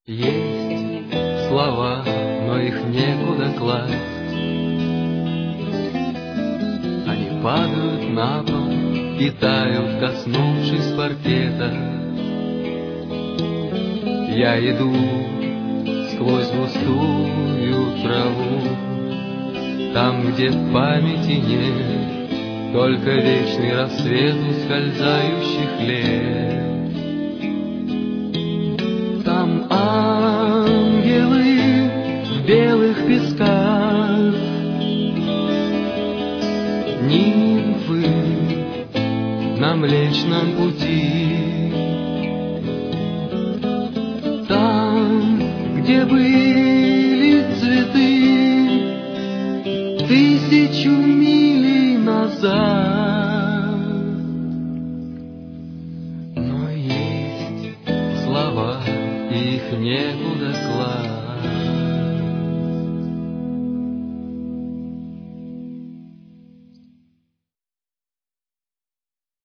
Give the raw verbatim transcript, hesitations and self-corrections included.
Есть слова, но их некуда класть. Они падают на пол и тают, коснувшись паркета. Я иду сквозь густую траву, там, где в памяти нет только вечный рассвет ускользающих лет. Там ангелы в белых песках, нимфы на Млечном пути. Там, где были цветы тысячу миль назад, но есть слова, их некуда класть.